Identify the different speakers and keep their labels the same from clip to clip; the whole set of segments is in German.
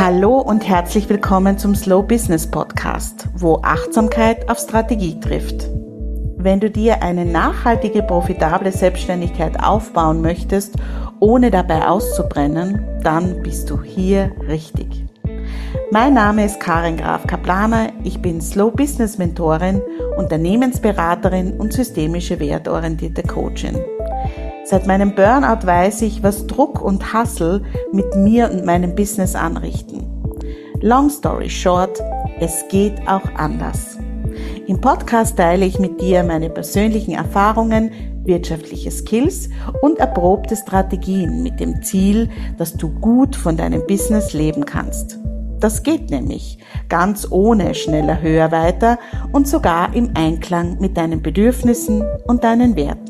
Speaker 1: Hallo und herzlich willkommen zum Slow Business Podcast, wo Achtsamkeit auf Strategie trifft. Wenn du dir eine nachhaltige, profitable Selbstständigkeit aufbauen möchtest, ohne dabei auszubrennen, dann bist du hier richtig. Mein Name ist Karin Graf-Kaplaner, ich bin Slow Business Mentorin, Unternehmensberaterin und systemische wertorientierte Coachin. Seit meinem Burnout weiß ich, was Druck und Hustle mit mir und meinem Business anrichten. Long story short, es geht auch anders. Im Podcast teile ich mit dir meine persönlichen Erfahrungen, wirtschaftliche Skills und erprobte Strategien mit dem Ziel, dass du gut von deinem Business leben kannst. Das geht nämlich ganz ohne schneller, höher, weiter und sogar im Einklang mit deinen Bedürfnissen und deinen Werten.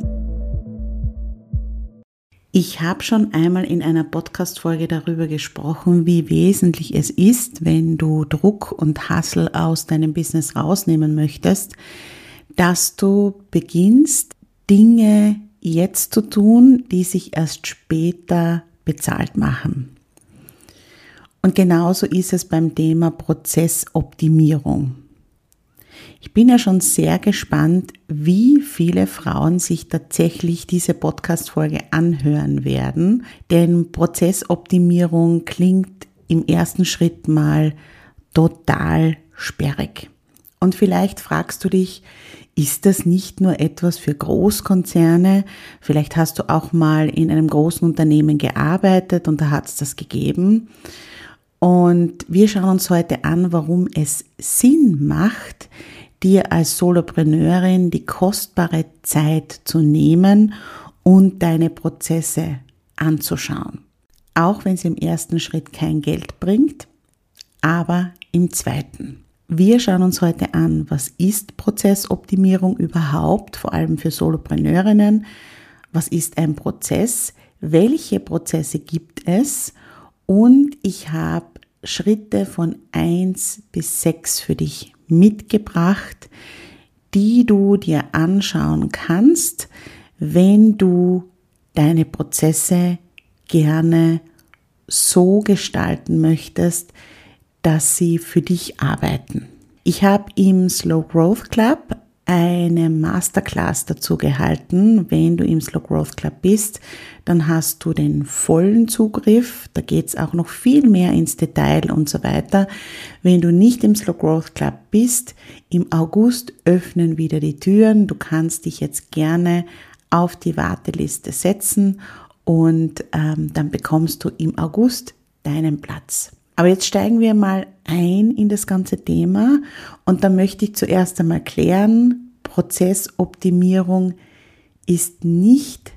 Speaker 1: Ich habe schon einmal in einer Podcast-Folge darüber gesprochen, wie wesentlich es ist, wenn du Druck und Hustle aus deinem Business rausnehmen möchtest, dass du beginnst, Dinge jetzt zu tun, die sich erst später bezahlt machen. Und genauso ist es beim Thema Prozessoptimierung. Ich bin ja schon sehr gespannt, wie viele Frauen sich tatsächlich diese Podcast-Folge anhören werden, denn Prozessoptimierung klingt im ersten Schritt mal total sperrig. Und vielleicht fragst du dich, ist das nicht nur etwas für Großkonzerne? Vielleicht hast du auch mal in einem großen Unternehmen gearbeitet und da hat es das gegeben. Und wir schauen uns heute an, warum es Sinn macht, dir als Solopreneurin die kostbare Zeit zu nehmen und deine Prozesse anzuschauen. Auch wenn es im ersten Schritt kein Geld bringt, aber im zweiten. Wir schauen uns heute an, was ist Prozessoptimierung überhaupt, vor allem für Solopreneurinnen. Was ist ein Prozess? Welche Prozesse gibt es? Und ich habe Schritte von 1 bis 6 für dich mitgebracht, die du dir anschauen kannst, wenn du deine Prozesse gerne so gestalten möchtest, dass sie für dich arbeiten. Ich habe im Slow Growth Club eine Masterclass dazu gehalten. Wenn du im Slow Growth Club bist, dann hast du den vollen Zugriff. Da geht es auch noch viel mehr ins Detail und so weiter. Wenn du nicht im Slow Growth Club bist, im August öffnen wieder die Türen. Du kannst dich jetzt gerne auf die Warteliste setzen und dann bekommst du im August deinen Platz. Aber jetzt steigen wir mal ein in das ganze Thema und da möchte ich zuerst einmal klären, Prozessoptimierung ist nicht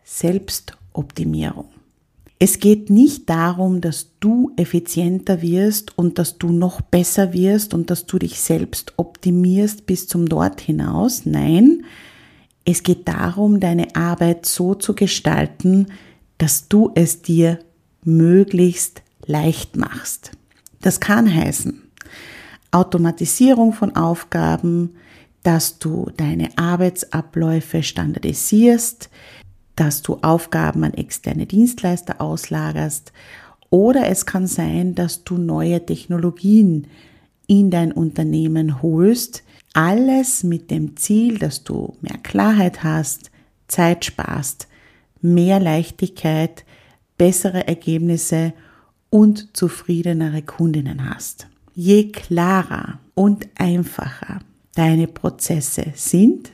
Speaker 1: Selbstoptimierung. Es geht nicht darum, dass du effizienter wirst und dass du noch besser wirst und dass du dich selbst optimierst bis zum Dort hinaus. Nein, es geht darum, deine Arbeit so zu gestalten, dass du es dir möglichst leicht machst. Das kann heißen, Automatisierung von Aufgaben, dass du deine Arbeitsabläufe standardisierst, dass du Aufgaben an externe Dienstleister auslagerst oder es kann sein, dass du neue Technologien in dein Unternehmen holst. Alles mit dem Ziel, dass du mehr Klarheit hast, Zeit sparst, mehr Leichtigkeit, bessere Ergebnisse und zufriedenere Kundinnen hast. Je klarer und einfacher deine Prozesse sind,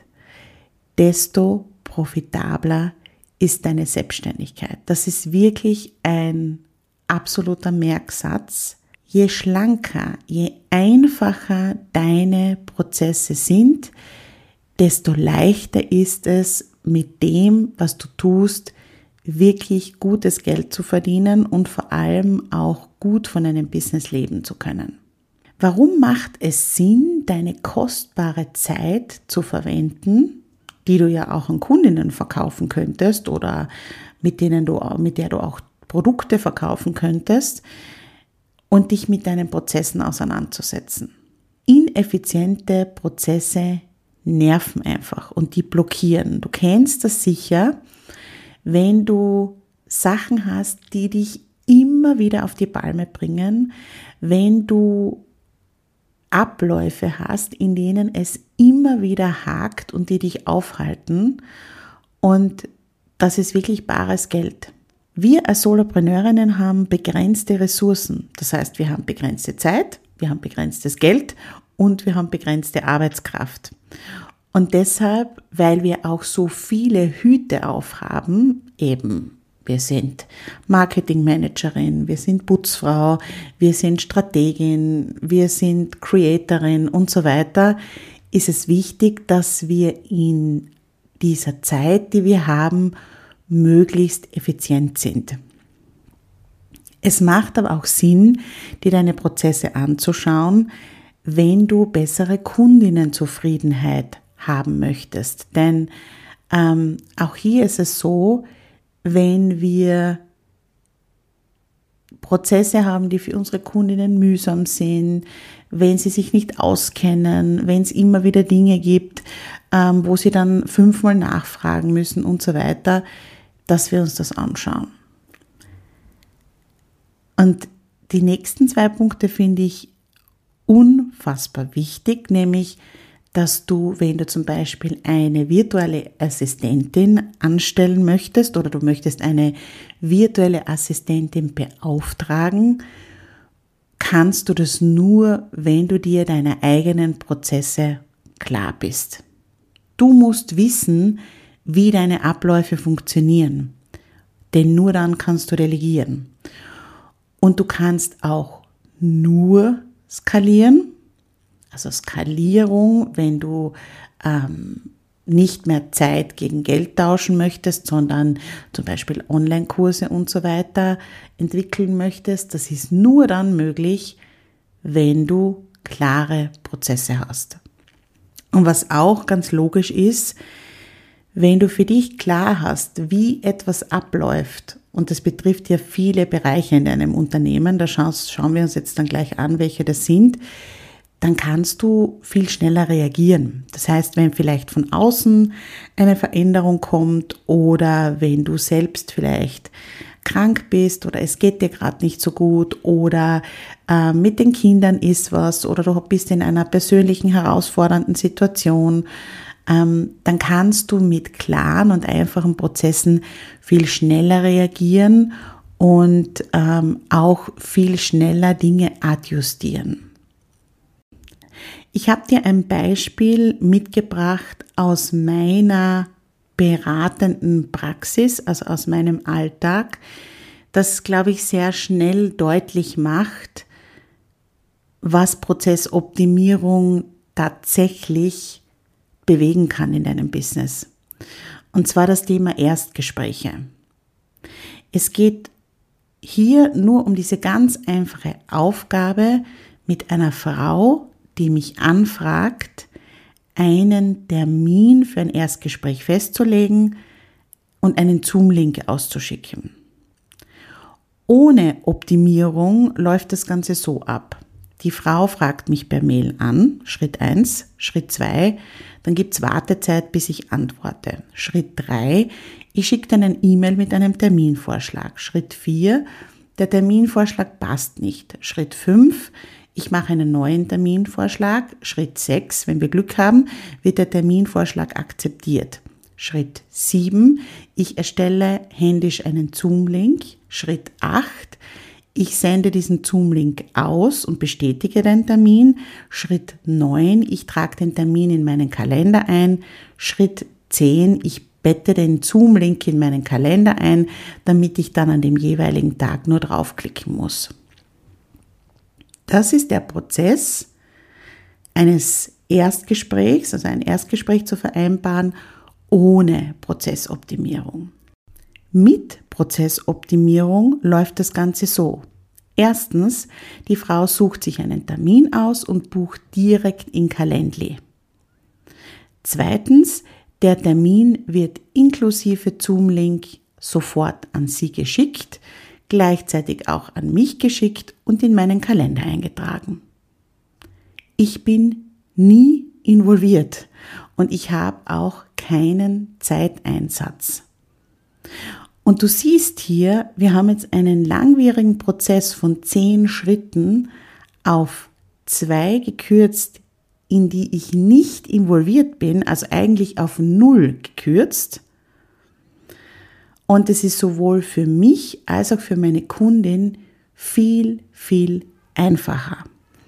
Speaker 1: desto profitabler ist deine Selbstständigkeit. Das ist wirklich ein absoluter Merksatz. Je schlanker, je einfacher deine Prozesse sind, desto leichter ist es, mit dem, was du tust, wirklich gutes Geld zu verdienen und vor allem auch gut von einem Business leben zu können. Warum macht es Sinn, deine kostbare Zeit zu verwenden, die du ja auch an Kundinnen verkaufen könntest oder mit der du auch Produkte verkaufen könntest und dich mit deinen Prozessen auseinanderzusetzen? Ineffiziente Prozesse nerven einfach und die blockieren. Du kennst das sicher, wenn du Sachen hast, die dich immer wieder auf die Palme bringen, wenn du Abläufe hast, in denen es immer wieder hakt und die dich aufhalten. Und das ist wirklich bares Geld. Wir als Solopreneurinnen haben begrenzte Ressourcen. Das heißt, wir haben begrenzte Zeit, wir haben begrenztes Geld und wir haben begrenzte Arbeitskraft. Und deshalb, weil wir auch so viele Hüte aufhaben, eben wir sind Marketingmanagerin, wir sind Putzfrau, wir sind Strategin, wir sind Creatorin und so weiter, ist es wichtig, dass wir in dieser Zeit, die wir haben, möglichst effizient sind. Es macht aber auch Sinn, dir deine Prozesse anzuschauen, wenn du bessere Kundinnenzufriedenheit haben möchtest. Denn auch hier ist es so, wenn wir Prozesse haben, die für unsere Kundinnen mühsam sind, wenn sie sich nicht auskennen, wenn es immer wieder Dinge gibt, wo sie dann 5-mal nachfragen müssen und so weiter, dass wir uns das anschauen. Und die nächsten 2 Punkte finde ich unfassbar wichtig, nämlich, dass du, wenn du zum Beispiel eine virtuelle Assistentin anstellen möchtest oder du möchtest eine virtuelle Assistentin beauftragen, kannst du das nur, wenn du dir deine eigenen Prozesse klar bist. Du musst wissen, wie deine Abläufe funktionieren, denn nur dann kannst du delegieren. Und du kannst auch nur skalieren. Also Skalierung, wenn du nicht mehr Zeit gegen Geld tauschen möchtest, sondern zum Beispiel Online-Kurse und so weiter entwickeln möchtest, das ist nur dann möglich, wenn du klare Prozesse hast. Und was auch ganz logisch ist, wenn du für dich klar hast, wie etwas abläuft, und das betrifft ja viele Bereiche in deinem Unternehmen, da schauen wir uns jetzt dann gleich an, welche das sind, dann kannst du viel schneller reagieren. Das heißt, wenn vielleicht von außen eine Veränderung kommt oder wenn du selbst vielleicht krank bist oder es geht dir gerade nicht so gut oder mit den Kindern ist was oder du bist in einer persönlichen herausfordernden Situation, dann kannst du mit klaren und einfachen Prozessen viel schneller reagieren und auch viel schneller Dinge adjustieren. Ich habe dir ein Beispiel mitgebracht aus meiner beratenden Praxis, also aus meinem Alltag, das, glaube ich, sehr schnell deutlich macht, was Prozessoptimierung tatsächlich bewegen kann in deinem Business. Und zwar das Thema Erstgespräche. Es geht hier nur um diese ganz einfache Aufgabe, mit einer Frau, die mich anfragt, einen Termin für ein Erstgespräch festzulegen und einen Zoom-Link auszuschicken. Ohne Optimierung läuft das Ganze so ab. Die Frau fragt mich per Mail an, Schritt 1, Schritt 2, dann gibt es Wartezeit, bis ich antworte. Schritt 3, ich schicke dann ein E-Mail mit einem Terminvorschlag. Schritt 4, der Terminvorschlag passt nicht. Schritt 5, ich mache einen neuen Terminvorschlag. Schritt 6, wenn wir Glück haben, wird der Terminvorschlag akzeptiert. Schritt 7, ich erstelle händisch einen Zoom-Link. Schritt 8, ich sende diesen Zoom-Link aus und bestätige den Termin. Schritt 9, ich trage den Termin in meinen Kalender ein. Schritt 10, ich bette den Zoom-Link in meinen Kalender ein, damit ich dann an dem jeweiligen Tag nur draufklicken muss. Das ist der Prozess eines Erstgesprächs, also ein Erstgespräch zu vereinbaren, ohne Prozessoptimierung. Mit Prozessoptimierung läuft das Ganze so. Erstens, die Frau sucht sich einen Termin aus und bucht direkt in Calendly. Zweitens, der Termin wird inklusive Zoom-Link sofort an sie geschickt, gleichzeitig auch an mich geschickt und in meinen Kalender eingetragen. Ich bin nie involviert und ich habe auch keinen Zeiteinsatz. Und du siehst hier, wir haben jetzt einen langwierigen Prozess von 10 Schritten auf 2 gekürzt, in die ich nicht involviert bin, also eigentlich auf 0 gekürzt. Und es ist sowohl für mich als auch für meine Kundin viel, viel einfacher.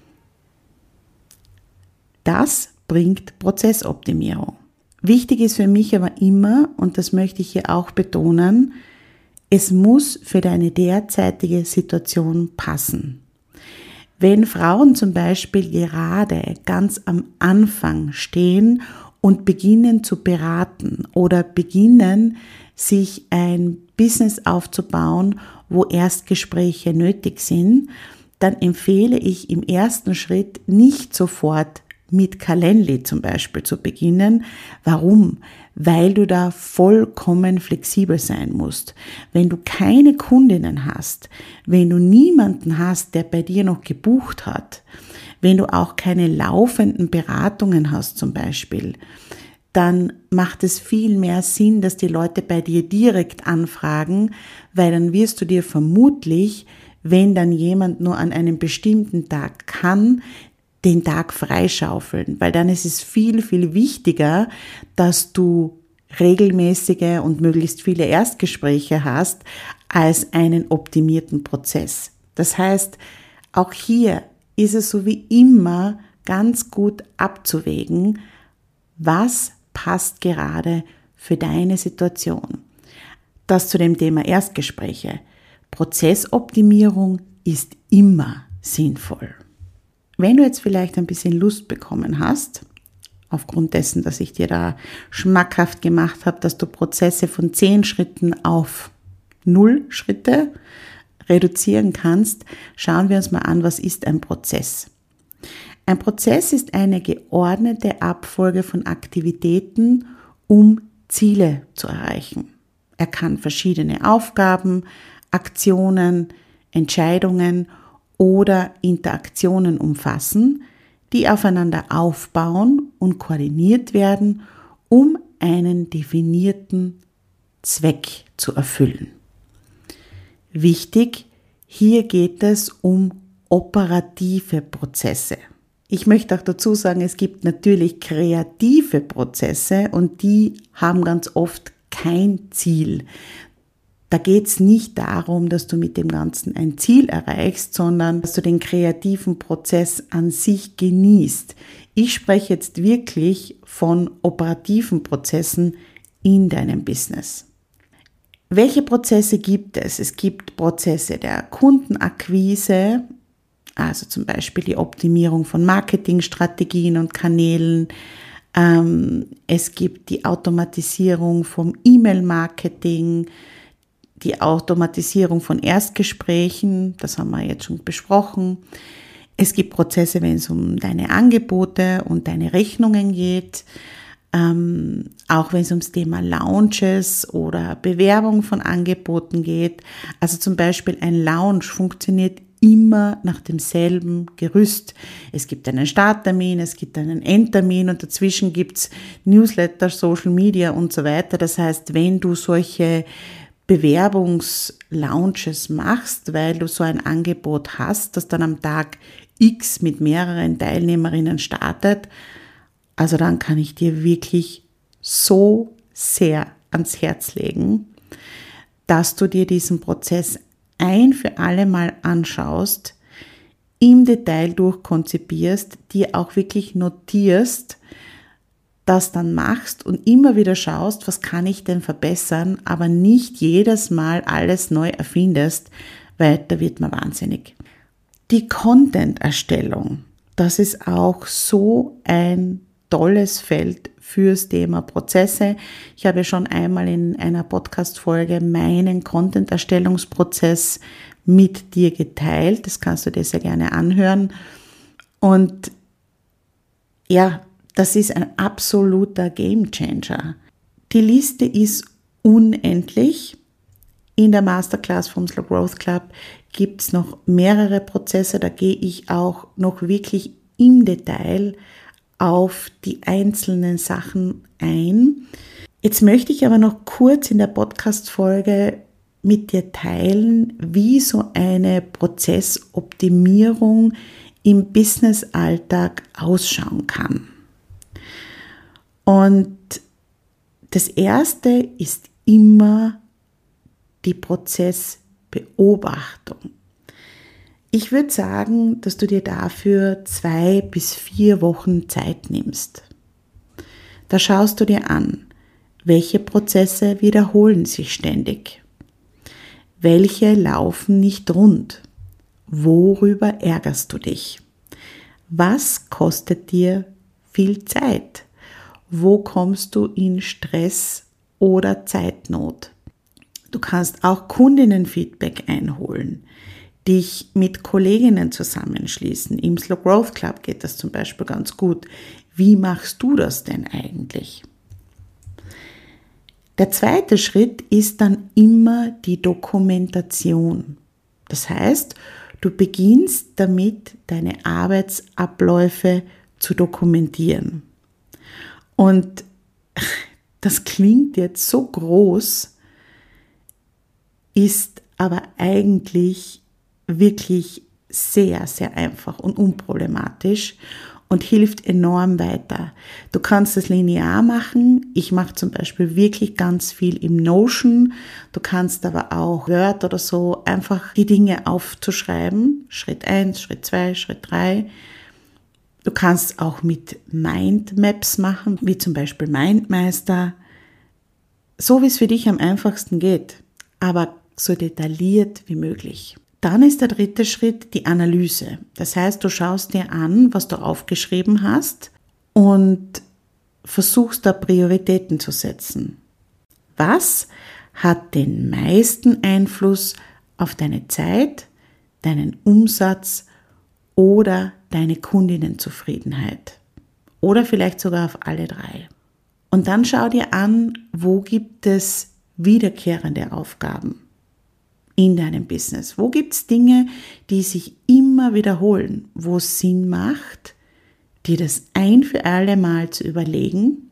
Speaker 1: Das bringt Prozessoptimierung. Wichtig ist für mich aber immer, und das möchte ich hier auch betonen, es muss für deine derzeitige Situation passen. Wenn Frauen zum Beispiel gerade ganz am Anfang stehen und beginnen zu beraten oder beginnen, sich ein Business aufzubauen, wo Erstgespräche nötig sind, dann empfehle ich im ersten Schritt nicht sofort mit Calendly zum Beispiel zu beginnen. Warum? Weil du da vollkommen flexibel sein musst. Wenn du keine Kundinnen hast, wenn du niemanden hast, der bei dir noch gebucht hat, wenn du auch keine laufenden Beratungen hast zum Beispiel, dann macht es viel mehr Sinn, dass die Leute bei dir direkt anfragen, weil dann wirst du dir vermutlich, wenn dann jemand nur an einem bestimmten Tag kann, den Tag freischaufeln, weil dann ist es viel, viel wichtiger, dass du regelmäßige und möglichst viele Erstgespräche hast, als einen optimierten Prozess. Das heißt, auch hier ist es so wie immer ganz gut abzuwägen, was passt gerade für deine Situation. Das zu dem Thema Erstgespräche. Prozessoptimierung ist immer sinnvoll. Wenn du jetzt vielleicht ein bisschen Lust bekommen hast, aufgrund dessen, dass ich dir da schmackhaft gemacht habe, dass du Prozesse von 10 Schritten auf 0 Schritte reduzieren kannst, schauen wir uns mal an, was ist ein Prozess? Ein Prozess ist eine geordnete Abfolge von Aktivitäten, um Ziele zu erreichen. Er kann verschiedene Aufgaben, Aktionen, Entscheidungen oder Interaktionen umfassen, die aufeinander aufbauen und koordiniert werden, um einen definierten Zweck zu erfüllen. Wichtig, hier geht es um operative Prozesse. Ich möchte auch dazu sagen, es gibt natürlich kreative Prozesse und die haben ganz oft kein Ziel. Da geht es nicht darum, dass du mit dem Ganzen ein Ziel erreichst, sondern dass du den kreativen Prozess an sich genießt. Ich spreche jetzt wirklich von operativen Prozessen in deinem Business. Welche Prozesse gibt es? Es gibt Prozesse der Kundenakquise, also zum Beispiel die Optimierung von Marketingstrategien und Kanälen. Es gibt die Automatisierung vom E-Mail-Marketing, die Automatisierung von Erstgesprächen, das haben wir jetzt schon besprochen. Es gibt Prozesse, wenn es um deine Angebote und deine Rechnungen geht, auch wenn es ums Thema Launches oder Bewerbung von Angeboten geht. Also zum Beispiel ein Launch funktioniert immer nach demselben Gerüst. Es gibt einen Starttermin, es gibt einen Endtermin und dazwischen gibt es Newsletter, Social Media und so weiter. Das heißt, wenn du solche Bewerbungslaunches machst, weil du so ein Angebot hast, das dann am Tag X mit mehreren Teilnehmerinnen startet, also dann kann ich dir wirklich so sehr ans Herz legen, dass du dir diesen Prozess ein für alle Mal anschaust, im Detail durchkonzipierst, dir auch wirklich notierst, das dann machst und immer wieder schaust, was kann ich denn verbessern, aber nicht jedes Mal alles neu erfindest, weil da wird man wahnsinnig. Die Content-Erstellung, das ist auch so ein tolles Feld fürs Thema Prozesse. Ich habe schon einmal in einer Podcast-Folge meinen Content-Erstellungsprozess mit dir geteilt. Das kannst du dir sehr gerne anhören. Und ja, das ist ein absoluter Gamechanger. Die Liste ist unendlich. In der Masterclass vom Slow Growth Club gibt es noch mehrere Prozesse. Da gehe ich auch noch wirklich im Detail auf die einzelnen Sachen ein. Jetzt möchte ich aber noch kurz in der Podcast-Folge mit dir teilen, wie so eine Prozessoptimierung im Business-Alltag ausschauen kann. Und das erste ist immer die Prozessbeobachtung. Ich würde sagen, dass du dir dafür 2 bis 4 Wochen Zeit nimmst. Da schaust du dir an, welche Prozesse wiederholen sich ständig, welche laufen nicht rund, worüber ärgerst du dich, was kostet dir viel Zeit, wo kommst du in Stress oder Zeitnot. Du kannst auch Kundinnenfeedback einholen, dich mit Kolleginnen zusammenschließen. Im Slow Growth Club geht das zum Beispiel ganz gut. Wie machst du das denn eigentlich? Der zweite Schritt ist dann immer die Dokumentation. Das heißt, du beginnst damit, deine Arbeitsabläufe zu dokumentieren. Und das klingt jetzt so groß, ist aber eigentlich wirklich sehr, sehr einfach und unproblematisch und hilft enorm weiter. Du kannst es linear machen. Ich mache zum Beispiel wirklich ganz viel im Notion. Du kannst aber auch Word oder so einfach die Dinge aufzuschreiben. Schritt 1, Schritt 2, Schritt 3. Du kannst auch mit Mindmaps machen, wie zum Beispiel MindMeister. So wie es für dich am einfachsten geht, aber so detailliert wie möglich. Dann ist der dritte Schritt die Analyse. Das heißt, du schaust dir an, was du aufgeschrieben hast und versuchst da Prioritäten zu setzen. Was hat den meisten Einfluss auf deine Zeit, deinen Umsatz oder deine Kundinnenzufriedenheit? Oder vielleicht sogar auf alle 3. Und dann schau dir an, wo gibt es wiederkehrende Aufgaben in deinem Business? Wo gibt es Dinge, die sich immer wiederholen, wo es Sinn macht, dir das ein für alle Mal zu überlegen,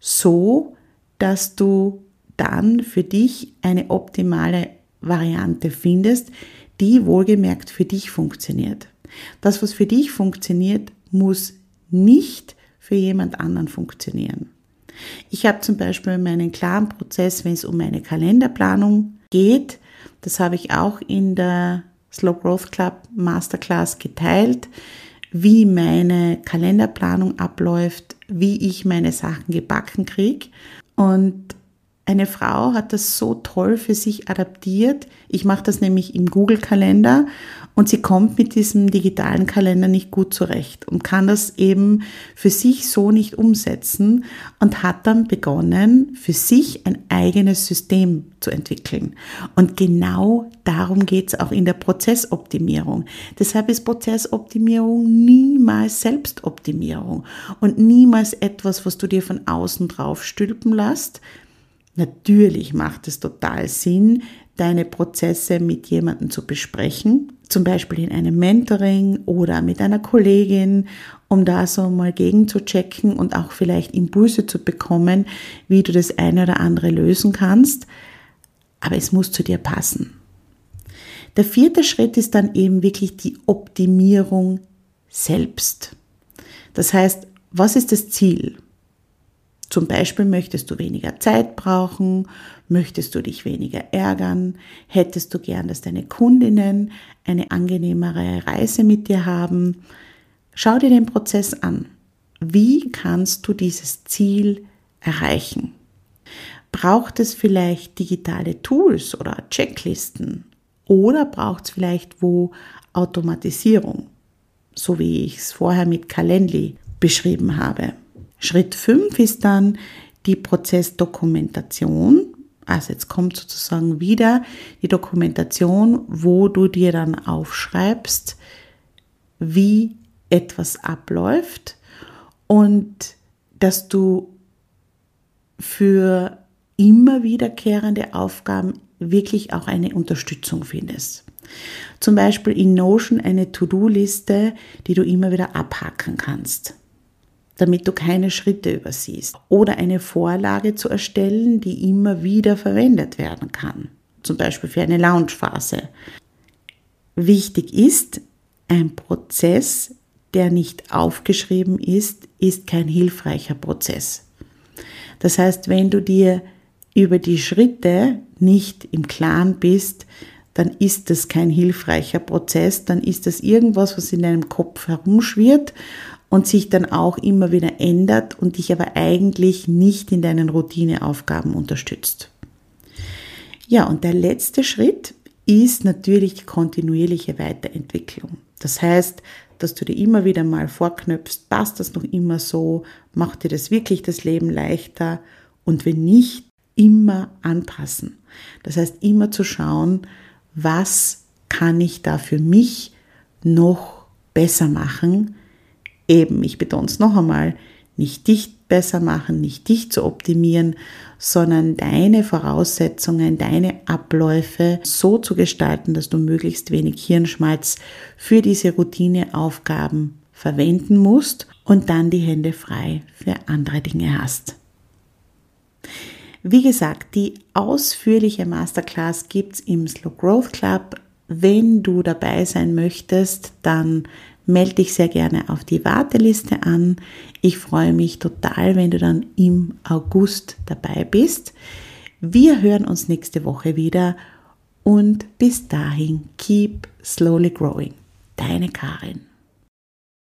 Speaker 1: so dass du dann für dich eine optimale Variante findest, die wohlgemerkt für dich funktioniert. Das, was für dich funktioniert, muss nicht für jemand anderen funktionieren. Ich habe zum Beispiel meinen klaren Prozess, wenn es um meine Kalenderplanung geht. Das habe ich auch in der Slow Growth Club Masterclass geteilt, wie meine Kalenderplanung abläuft, wie ich meine Sachen gebacken kriege. Und eine Frau hat das so toll für sich adaptiert. Ich mache das nämlich im Google-Kalender und sie kommt mit diesem digitalen Kalender nicht gut zurecht und kann das eben für sich so nicht umsetzen und hat dann begonnen, für sich ein eigenes System zu entwickeln. Und genau darum geht es auch in der Prozessoptimierung. Deshalb ist Prozessoptimierung niemals Selbstoptimierung und niemals etwas, was du dir von außen drauf stülpen lässt. Natürlich macht es total Sinn, deine Prozesse mit jemandem zu besprechen, zum Beispiel in einem Mentoring oder mit einer Kollegin, um da so mal gegenzuchecken und auch vielleicht Impulse zu bekommen, wie du das eine oder andere lösen kannst. Aber es muss zu dir passen. Der vierte Schritt ist dann eben wirklich die Optimierung selbst. Das heißt, was ist das Ziel? Zum Beispiel möchtest du weniger Zeit brauchen, möchtest du dich weniger ärgern, hättest du gern, dass deine Kundinnen eine angenehmere Reise mit dir haben. Schau dir den Prozess an. Wie kannst du dieses Ziel erreichen? Braucht es vielleicht digitale Tools oder Checklisten? Oder braucht es vielleicht wo Automatisierung? So wie ich es vorher mit Calendly beschrieben habe. Schritt 5 ist dann die Prozessdokumentation. Also jetzt kommt sozusagen wieder die Dokumentation, wo du dir dann aufschreibst, wie etwas abläuft und dass du für immer wiederkehrende Aufgaben wirklich auch eine Unterstützung findest. Zum Beispiel in Notion eine To-Do-Liste, die du immer wieder abhaken kannst, damit du keine Schritte übersiehst. Oder eine Vorlage zu erstellen, die immer wieder verwendet werden kann. zum Beispiel für eine Launchphase. Wichtig ist, ein Prozess, der nicht aufgeschrieben ist, ist kein hilfreicher Prozess. Das heißt, wenn du dir über die Schritte nicht im Klaren bist, dann ist das kein hilfreicher Prozess, dann ist das irgendwas, was in deinem Kopf herumschwirrt und sich dann auch immer wieder ändert und dich aber eigentlich nicht in deinen Routineaufgaben unterstützt. Ja, und der letzte Schritt ist natürlich die kontinuierliche Weiterentwicklung. Das heißt, dass du dir immer wieder mal vorknöpfst, passt das noch immer so, macht dir das wirklich das Leben leichter und wenn nicht, immer anpassen. Das heißt, immer zu schauen, was kann ich da für mich noch besser machen? Eben, ich betone es noch einmal, nicht dich besser machen, nicht dich zu optimieren, sondern deine Voraussetzungen, deine Abläufe so zu gestalten, dass du möglichst wenig Hirnschmalz für diese Routineaufgaben verwenden musst und dann die Hände frei für andere Dinge hast. Wie gesagt, die ausführliche Masterclass gibt's im Slow Growth Club. Wenn du dabei sein möchtest, dann melde dich sehr gerne auf die Warteliste an. Ich freue mich total, wenn du dann im August dabei bist. Wir hören uns nächste Woche wieder und bis dahin, keep slowly growing. Deine Karin.